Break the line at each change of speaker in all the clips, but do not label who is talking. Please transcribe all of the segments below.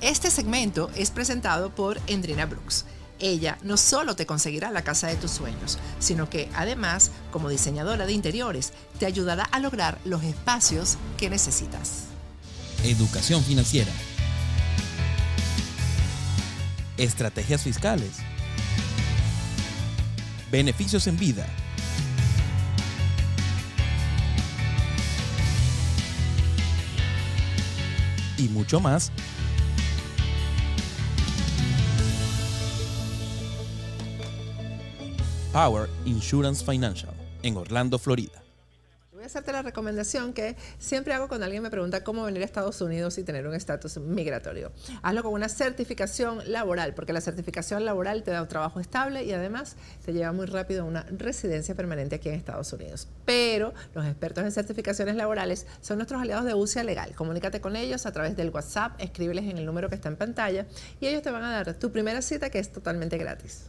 Este segmento es presentado por Endrina Brooks. Ella no solo te conseguirá la casa de tus sueños, sino que además, como diseñadora de interiores, te ayudará a lograr los espacios que necesitas.
Educación financiera. Estrategias fiscales. Beneficios en vida. Y mucho más. Power Insurance Financial, en Orlando, Florida.
Voy a hacerte la recomendación que siempre hago cuando alguien me pregunta cómo venir a Estados Unidos y tener un estatus migratorio. Hazlo con una certificación laboral, porque la certificación laboral te da un trabajo estable y además te lleva muy rápido a una residencia permanente aquí en Estados Unidos. Pero los expertos en certificaciones laborales son nuestros aliados de UCIA Legal. Comunícate con ellos a través del WhatsApp, escríbeles en el número que está en pantalla y ellos te van a dar tu primera cita, que es totalmente gratis.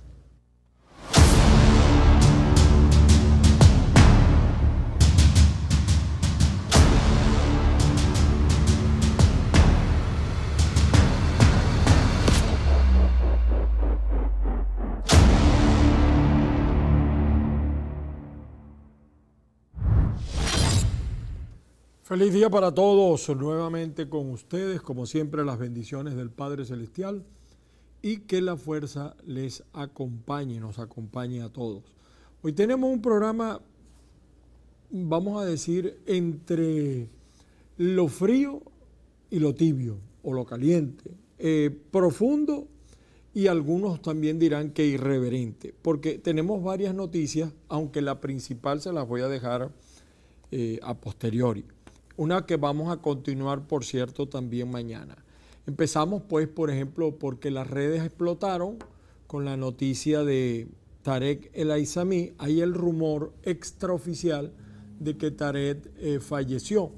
Feliz día para todos, nuevamente con ustedes, como siempre las bendiciones del Padre Celestial y que la fuerza les acompañe, nos acompañe a todos. Hoy tenemos un programa, vamos a decir, entre lo frío y lo tibio o lo caliente, profundo y algunos también dirán que irreverente, porque tenemos varias noticias, aunque la principal se las voy a dejar a posteriori. Una que vamos a continuar, por cierto, también mañana. Empezamos, pues, por ejemplo, porque las redes explotaron con la noticia de Tarek El Aissami. Hay el rumor extraoficial de que Tarek falleció.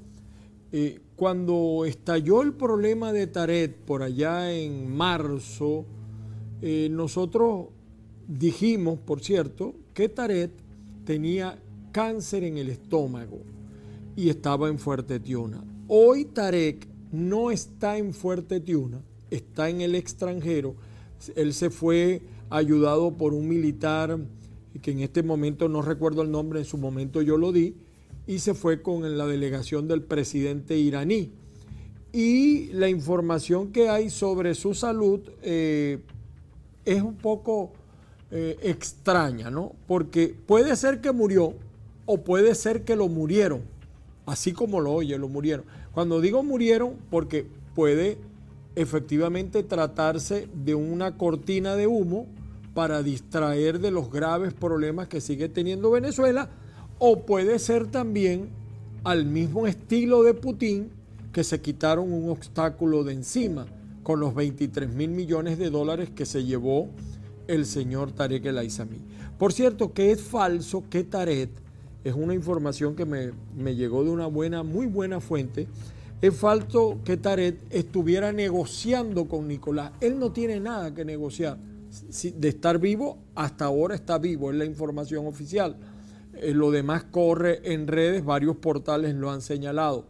Cuando estalló el problema de Tarek por allá en marzo, nosotros dijimos, por cierto, que Tarek tenía cáncer en el estómago y estaba en Fuerte Tiuna. Hoy Tarek no está en Fuerte Tiuna, está en el extranjero. Él se fue ayudado por un militar que en este momento no recuerdo el nombre, en su momento yo lo di, y se fue con la delegación del presidente iraní. Y la información que hay sobre su salud es un poco extraña, ¿no? Porque puede ser que murió o puede ser que lo murieron. Así como lo oye, lo murieron. Cuando digo murieron, porque puede efectivamente tratarse de una cortina de humo para distraer de los graves problemas que sigue teniendo Venezuela, o puede ser también al mismo estilo de Putin, que se quitaron un obstáculo de encima con los 23.000 millones de dólares que se llevó el señor Tarek El Aissami. Por cierto, que es falso que Tarek, es una información que me llegó de una muy buena fuente. Es falso que Tarek estuviera negociando con Nicolás. Él no tiene nada que negociar. De estar vivo, hasta ahora está vivo, es la información oficial. Lo demás corre en redes, varios portales lo han señalado.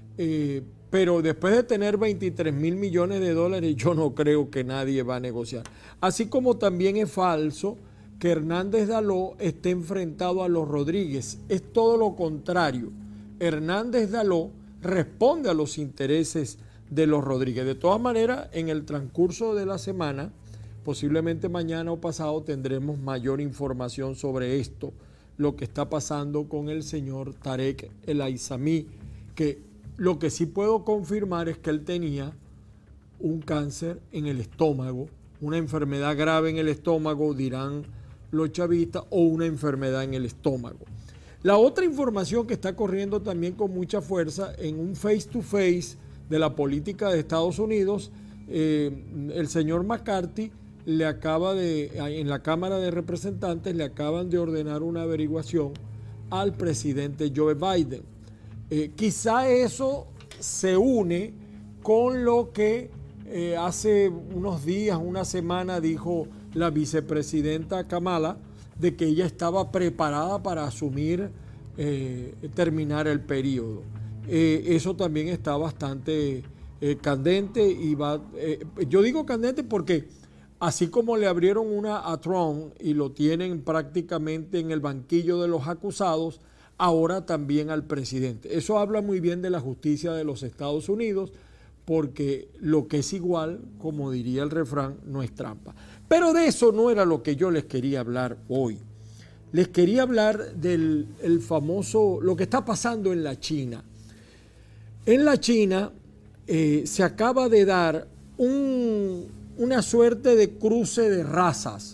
Pero después de tener 23.000 millones de dólares, yo no creo que nadie va a negociar. Así como también es falso que Hernández Daló esté enfrentado a los Rodríguez. Es todo lo contrario. Hernández Daló responde a los intereses de los Rodríguez. De todas maneras, en el transcurso de la semana, posiblemente mañana o pasado, tendremos mayor información sobre esto, lo que está pasando con el señor Tarek El Aissami, que lo que sí puedo confirmar es que él tenía un cáncer en el estómago, una enfermedad grave en el estómago, dirán los chavistas, o una enfermedad en el estómago. La otra información que está corriendo también con mucha fuerza en un face to face de la política de Estados Unidos, el señor McCarthy le acaba en la Cámara de Representantes le acaban de ordenar una averiguación al presidente Joe Biden. Quizá eso se une con lo que hace unos días, una semana, dijo la vicepresidenta Kamala, de que ella estaba preparada para asumir, terminar el periodo. Eso también está bastante candente y yo digo candente porque así como le abrieron una a Trump y lo tienen prácticamente en el banquillo de los acusados, ahora también al presidente. Eso habla muy bien de la justicia de los Estados Unidos, porque lo que es igual, como diría el refrán, no es trampa. Pero de eso no era lo que yo les quería hablar hoy. Les quería hablar del famoso, lo que está pasando en la China. En la China se acaba de dar una suerte de cruce de razas.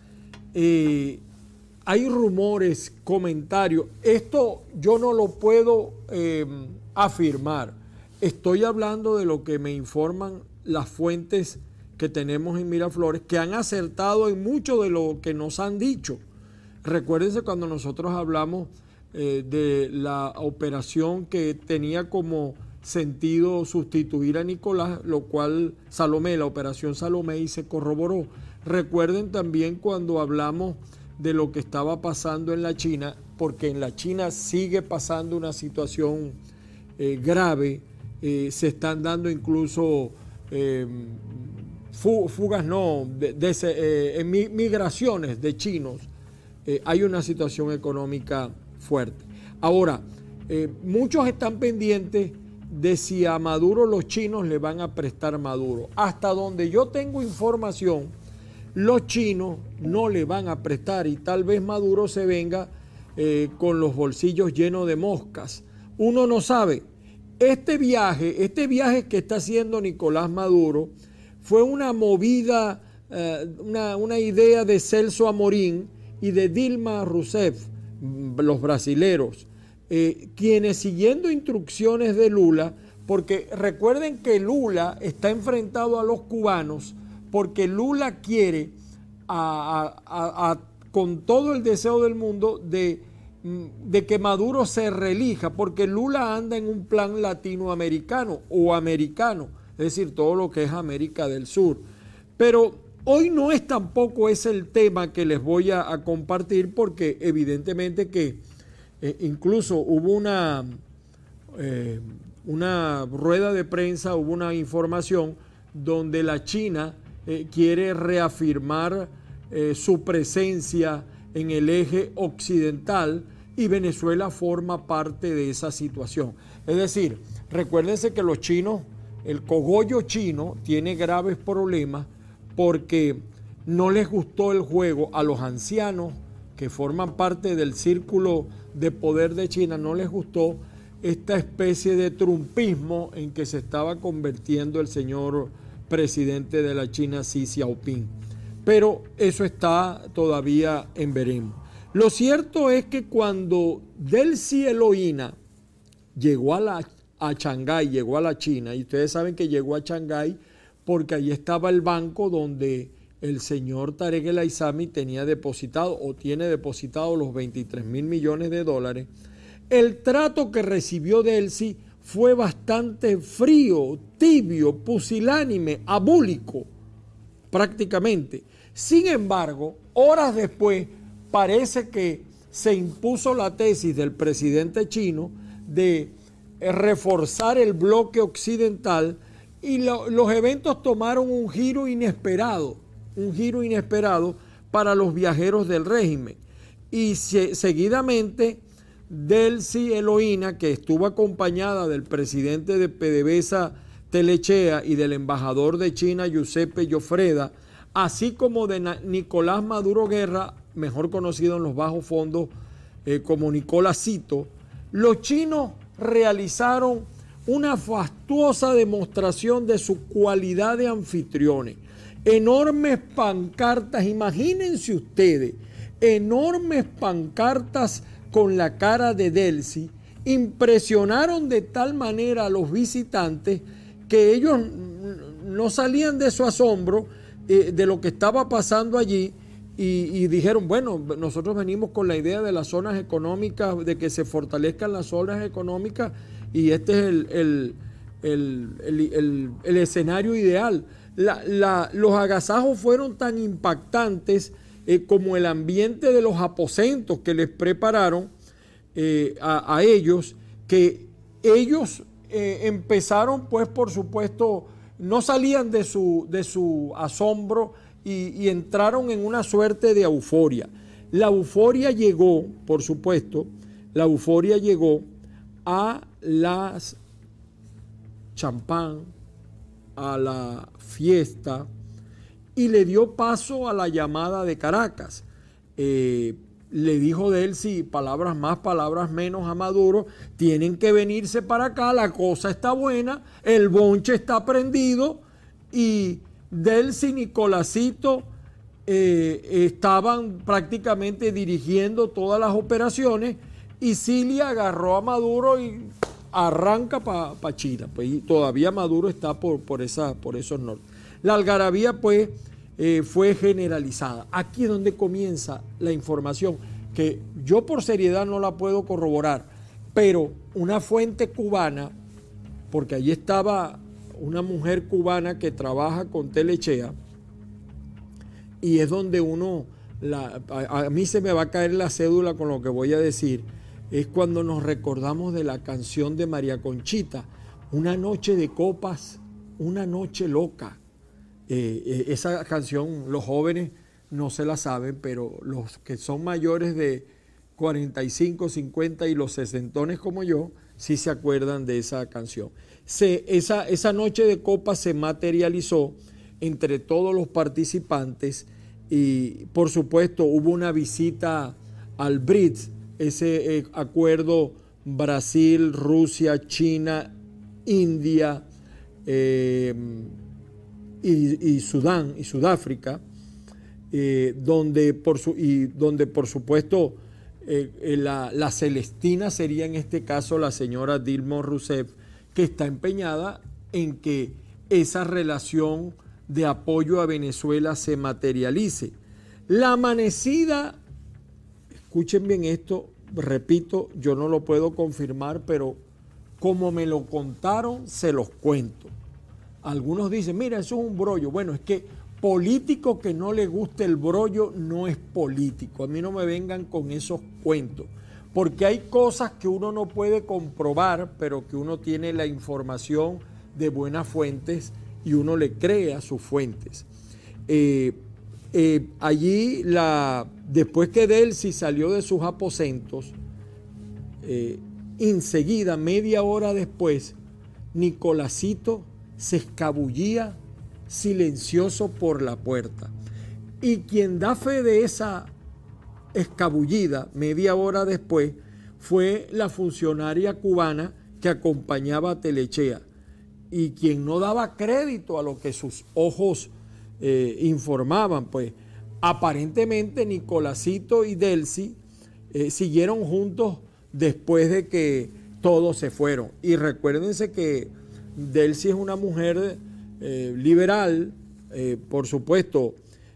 Hay rumores, comentarios. Esto yo no lo puedo afirmar. Estoy hablando de lo que me informan las fuentes que tenemos en Miraflores, que han acertado en mucho de lo que nos han dicho. Recuérdense cuando nosotros hablamos de la operación que tenía como sentido sustituir a Nicolás, lo cual Salomé, la operación Salomé, y se corroboró. Recuerden también cuando hablamos de lo que estaba pasando en la China, porque en la China sigue pasando una situación grave, se están dando incluso fugas, migraciones de chinos, hay una situación económica fuerte. Ahora, muchos están pendientes de si a Maduro los chinos le van a prestar Maduro. Hasta donde yo tengo información, los chinos no le van a prestar y tal vez Maduro se venga con los bolsillos llenos de moscas. Uno no sabe. Este viaje que está haciendo Nicolás Maduro fue una movida, una idea de Celso Amorín y de Dilma Rousseff, los brasileros, quienes siguiendo instrucciones de Lula, porque recuerden que Lula está enfrentado a los cubanos porque Lula quiere, con todo el deseo del mundo, de que Maduro se reelija, porque Lula anda en un plan latinoamericano o americano, es decir, todo lo que es América del Sur. Pero hoy no es tampoco ese el tema que les voy a compartir, porque evidentemente que incluso hubo una rueda de prensa, hubo una información donde la China quiere reafirmar su presencia en el eje occidental y Venezuela forma parte de esa situación. Es decir, recuérdense que los chinos, el cogollo chino tiene graves problemas porque no les gustó el juego a los ancianos que forman parte del círculo de poder de China, no les gustó esta especie de trumpismo en que se estaba convirtiendo el señor presidente de la China, Xi Jinping. Pero eso está todavía en veremos. Lo cierto es que cuando Delcy Eloína llegó a Shanghái, llegó a la China, y ustedes saben que llegó a Shanghái porque allí estaba el banco donde el señor Tarek El Aissami tenía depositado o tiene depositado los 23.000 millones de dólares, el trato que recibió Delcy fue bastante frío, tibio, pusilánime, abúlico, prácticamente. Sin embargo, horas después, parece que se impuso la tesis del presidente chino de reforzar el bloque occidental y los eventos tomaron un giro inesperado para los viajeros del régimen. Y seguidamente, Delcy Eloína, que estuvo acompañada del presidente de PDVSA Telechea y del embajador de China Giuseppe Gioffreda, así como de Nicolás Maduro Guerra, mejor conocido en los bajos fondos como Nicolásito, los chinos realizaron una fastuosa demostración de su cualidad de anfitriones. Enormes pancartas, imagínense ustedes, enormes pancartas con la cara de Delcy, impresionaron de tal manera a los visitantes que ellos no salían de su asombro de lo que estaba pasando allí y dijeron, bueno, nosotros venimos con la idea de las zonas económicas, de que se fortalezcan las zonas económicas y este es el escenario ideal. Los agasajos fueron tan impactantes como el ambiente de los aposentos que les prepararon a ellos, que ellos empezaron, pues, por supuesto, no salían de su asombro y entraron en una suerte de euforia. La euforia llegó, por supuesto, a las champán, a la fiesta, y le dio paso a la llamada de Caracas. Le dijo Delcy, palabras más, palabras menos, a Maduro: tienen que venirse para acá, la cosa está buena, el bonche está prendido. Y Delcy y Nicolásito estaban prácticamente dirigiendo todas las operaciones, y Cilia agarró a Maduro y arranca para China, pues, y todavía Maduro está por esos norte. La algarabía, pues, fue generalizada. Aquí es donde comienza la información, que yo por seriedad no la puedo corroborar, pero una fuente cubana, porque allí estaba una mujer cubana que trabaja con Telechea, y es donde a mí se me va a caer la cédula con lo que voy a decir, es cuando nos recordamos de la canción de María Conchita, Una noche de copas, una noche loca. Esa canción los jóvenes no se la saben, pero los que son mayores de 45, 50 y los sesentones como yo, sí se acuerdan de esa canción. Esa noche de copas se materializó entre todos los participantes, y por supuesto hubo una visita al BRICS, ese acuerdo Brasil, Rusia, China, India y Sudán y Sudáfrica, donde por supuesto la Celestina sería en este caso la señora Dilma Rousseff, que está empeñada en que esa relación de apoyo a Venezuela se materialice. La amanecida, escuchen bien esto, repito, yo no lo puedo confirmar, pero como me lo contaron, se los cuento. Algunos dicen, mira, eso es un brollo. Bueno, es que político que no le guste el brollo no es político. A mí no me vengan con esos cuentos, porque hay cosas que uno no puede comprobar, pero que uno tiene la información de buenas fuentes y uno le cree a sus fuentes. Allí, después que Delcy salió de sus aposentos, enseguida, media hora después, Nicolásito se escabullía silencioso por la puerta. Y quien da fe de esa escabullida media hora después fue la funcionaria cubana que acompañaba a Telechea, y quien no daba crédito a lo que sus ojos informaban, pues aparentemente Nicolásito y Delcy siguieron juntos después de que todos se fueron. Y recuérdense que Delcy es una mujer liberal, por supuesto.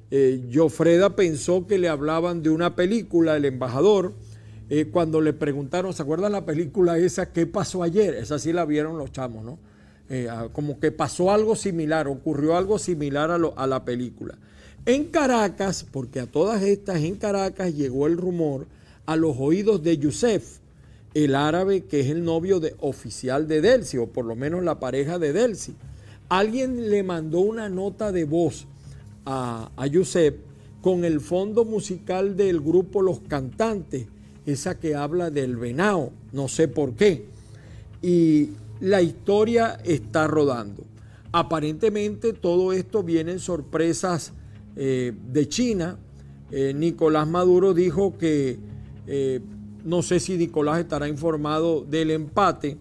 Jofreda pensó que le hablaban de una película, El Embajador, cuando le preguntaron, ¿se acuerdan la película esa, ¿Qué pasó ayer? Esa sí la vieron los chamos, ¿no? Como que pasó algo similar, ocurrió algo similar a la película. En Caracas, porque a todas estas en Caracas llegó el rumor a los oídos de Youssef, el árabe que es el novio oficial de Delcy, o por lo menos la pareja de Delcy. Alguien le mandó una nota de voz a Youssef con el fondo musical del grupo Los Cantantes, esa que habla del venado, no sé por qué. Y la historia está rodando. Aparentemente todo esto viene en sorpresas de China. Nicolás Maduro dijo que no sé si Nicolás estará informado del empate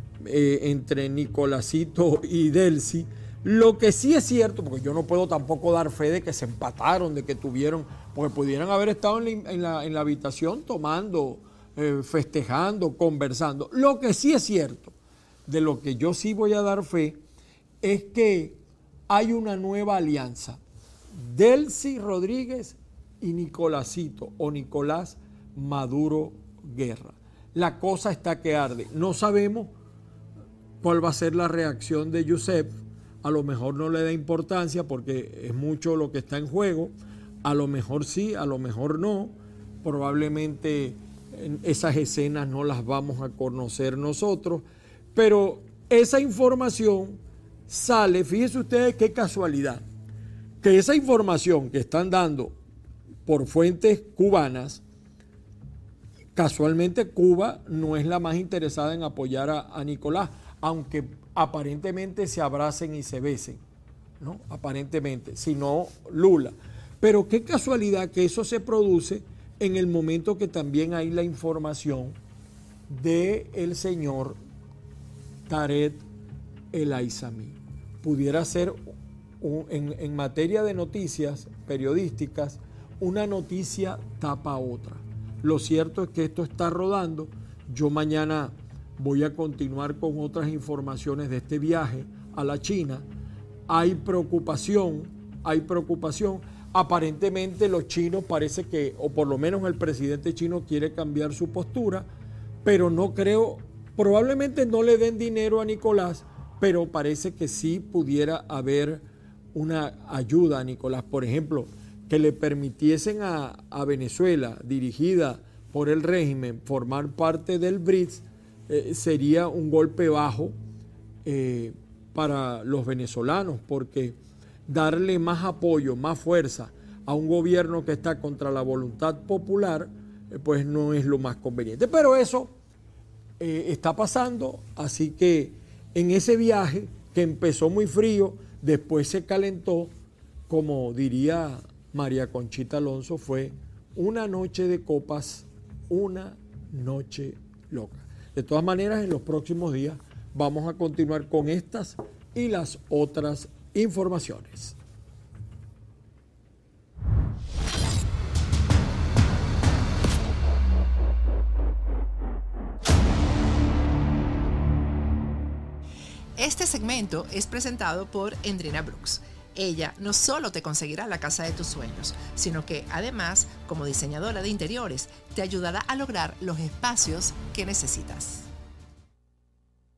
entre Nicolásito y Delcy. Lo que sí es cierto, porque yo no puedo tampoco dar fe de que se empataron, de que tuvieron, porque pudieran haber estado en la habitación tomando, festejando, conversando. Lo que sí es cierto, de lo que yo sí voy a dar fe, es que hay una nueva alianza. Delcy Rodríguez y Nicolásito, o Nicolás Maduro Guerra. La cosa está que arde. No sabemos cuál va a ser la reacción de Youssef. A lo mejor no le da importancia porque es mucho lo que está en juego. A lo mejor sí, a lo mejor no. Probablemente esas escenas no las vamos a conocer nosotros. Pero esa información sale, fíjense ustedes qué casualidad, que esa información que están dando por fuentes cubanas, casualmente Cuba no es la más interesada en apoyar a Nicolás, aunque aparentemente se abracen y se besen, ¿no? Aparentemente, sino Lula. Pero qué casualidad que eso se produce en el momento que también hay la información del señor Tarek El Aissami. Pudiera ser, en materia de noticias periodísticas, una noticia tapa otra. Lo cierto es que esto está rodando. Yo mañana voy a continuar con otras informaciones de este viaje a la China. Hay preocupación. Aparentemente los chinos parece que, o por lo menos el presidente chino quiere cambiar su postura, pero no creo, probablemente no le den dinero a Nicolás, pero parece que sí pudiera haber una ayuda a Nicolás. Por ejemplo, que le permitiesen a Venezuela, dirigida por el régimen, formar parte del BRICS, sería un golpe bajo para los venezolanos, porque darle más apoyo, más fuerza a un gobierno que está contra la voluntad popular, pues no es lo más conveniente. Pero eso está pasando, así que en ese viaje que empezó muy frío, después se calentó, como diría María Conchita Alonso, fue una noche de copas, una noche loca. De todas maneras, en los próximos días vamos a continuar con estas y las otras informaciones.
Este segmento es presentado por Endrina Brooks. Ella no solo te conseguirá la casa de tus sueños, sino que además, como diseñadora de interiores, te ayudará a lograr los espacios que necesitas.